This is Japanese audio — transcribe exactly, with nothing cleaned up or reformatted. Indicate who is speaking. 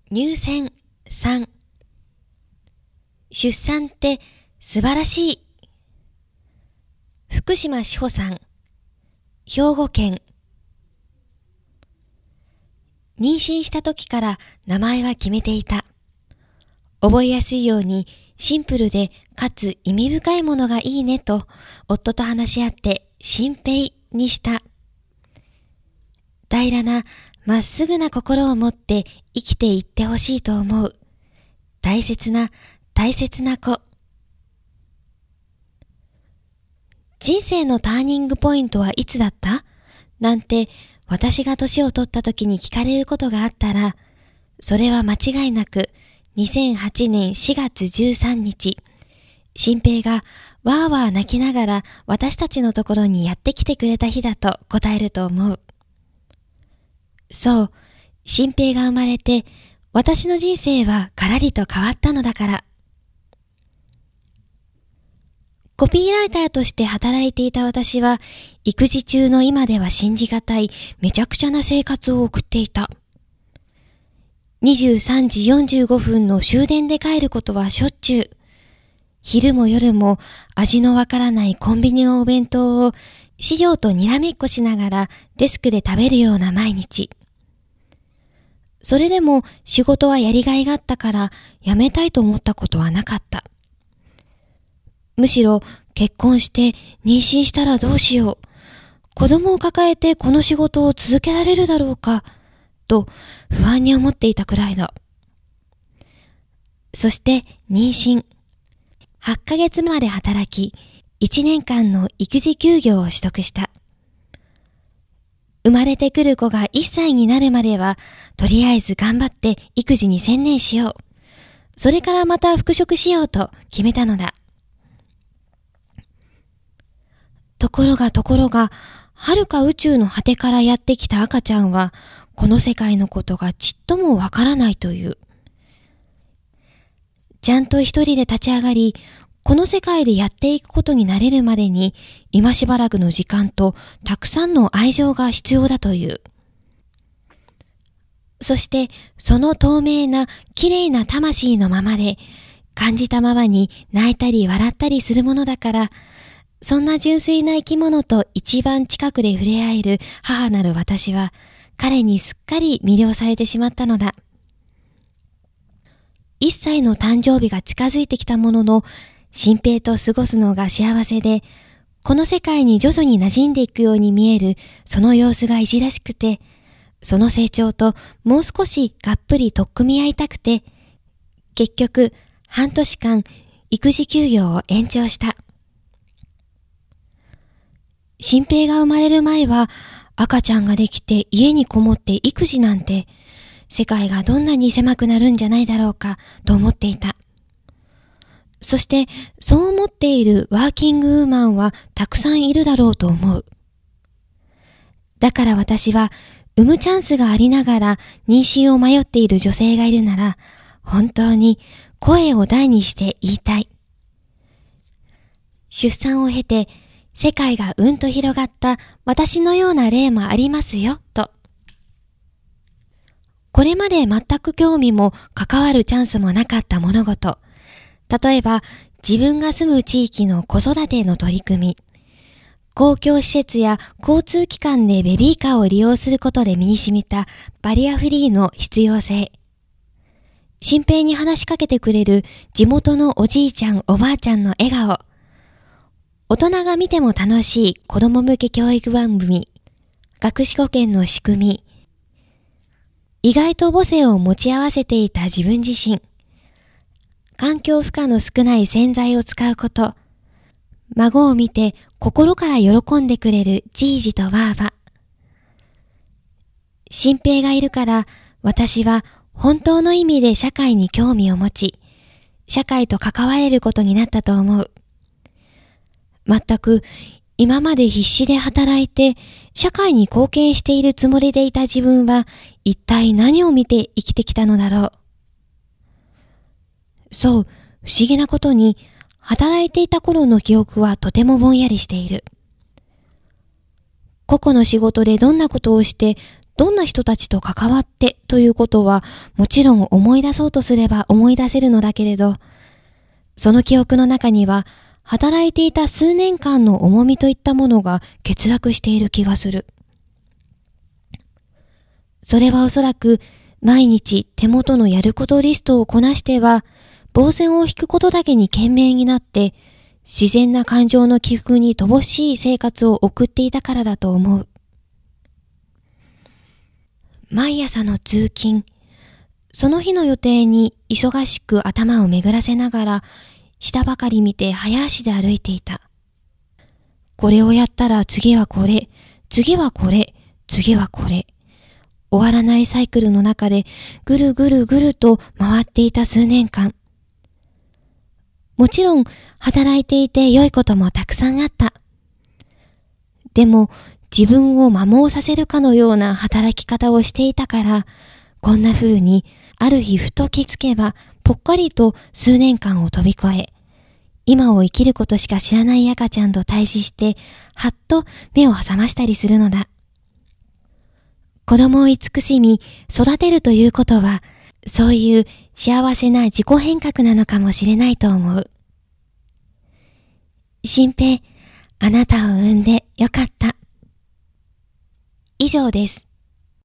Speaker 1: 入選さん。出産って素晴らしい。福島志保さん、兵庫県。妊娠した時から名前は決めていた。覚えやすいようにシンプルでかつ意味深いものがいいねと夫と話し合って新平にした。平らなまっすぐな心を持って生きていってほしいと思う。大切な大切な子。人生のターニングポイントはいつだった?なんて私が年を取った時に聞かれることがあったら、それは間違いなくにせんはちねんしがつじゅうさんにち、新平がわーわー泣きながら私たちのところにやってきてくれた日だと答えると思う。そう、新平が生まれて私の人生はガラリと変わったのだから。コピーライターとして働いていた私は、育児中の今では信じがたいめちゃくちゃな生活を送っていた。にじゅうさんじよんじゅうごふんの終電で帰ることはしょっちゅう。昼も夜も味のわからないコンビニのお弁当を資料とにらめっこしながらデスクで食べるような毎日。それでも仕事はやりがいがあったから辞めたいと思ったことはなかった。むしろ結婚して妊娠したらどうしよう。子供を抱えてこの仕事を続けられるだろうか、と不安に思っていたくらいだ。そして妊娠。はちかげつまで働き、いちねんかんの育児休業を取得した。生まれてくる子がいっさいになるまでは、とりあえず頑張って育児に専念しよう。それからまた復職しようと決めたのだ。ところがところが、遥か宇宙の果てからやってきた赤ちゃんは、この世界のことがちっともわからないという。ちゃんと一人で立ち上がり、この世界でやっていくことになれるまでに、今しばらくの時間とたくさんの愛情が必要だという。そして、その透明な、綺麗な魂のままで、感じたままに泣いたり笑ったりするものだから、そんな純粋な生き物と一番近くで触れ合える母なる私は、彼にすっかり魅了されてしまったのだ。一歳の誕生日が近づいてきたものの、新平と過ごすのが幸せで、この世界に徐々に馴染んでいくように見えるその様子がいじらしくて、その成長ともう少しがっぷり取っ組み合いたくて、結局半年間育児休業を延長した。新平が生まれる前は赤ちゃんができて家にこもって育児なんて世界がどんなに狭くなるんじゃないだろうかと思っていた。そしてそう思っているワーキングウーマンはたくさんいるだろうと思う。だから私は産むチャンスがありながら妊娠を迷っている女性がいるなら本当に声を大にして言いたい。出産を経て世界がうんと広がった私のような例もありますよ、と。これまで全く興味も関わるチャンスもなかった物事。例えば、自分が住む地域の子育ての取り組み。公共施設や交通機関でベビーカーを利用することで身に染みたバリアフリーの必要性。新平に話しかけてくれる地元のおじいちゃんおばあちゃんの笑顔。大人が見ても楽しい子供向け教育番組、学資保険の仕組み、意外と母性を持ち合わせていた自分自身、環境負荷の少ない洗剤を使うこと、孫を見て心から喜んでくれるじいじとばあば。新平がいるから私は本当の意味で社会に興味を持ち、社会と関われることになったと思う。全く今まで必死で働いて社会に貢献しているつもりでいた自分は一体何を見て生きてきたのだろう。そう、不思議なことに働いていた頃の記憶はとてもぼんやりしている。個々の仕事でどんなことをしてどんな人たちと関わってということはもちろん思い出そうとすれば思い出せるのだけれど、その記憶の中には働いていた数年間の重みといったものが欠落している気がする。それはおそらく毎日手元のやることリストをこなしては棒線を引くことだけに懸命になって自然な感情の起伏に乏しい生活を送っていたからだと思う。毎朝の通勤、その日の予定に忙しく頭を巡らせながら下ばかり見て早足で歩いていた。これをやったら次はこれ、次はこれ、次はこれ。終わらないサイクルの中でぐるぐるぐると回っていた数年間。もちろん働いていて良いこともたくさんあった。でも自分を摩耗させるかのような働き方をしていたから、こんな風にある日ふと気づけばぽっかりと数年間を飛び越え、今を生きることしか知らない赤ちゃんと対峙してはっと目を覚ましたりするのだ。子供を慈しみ育てるということは、そういう幸せな自己変革なのかもしれないと思う。新平、あなたを産んでよかった。以上です。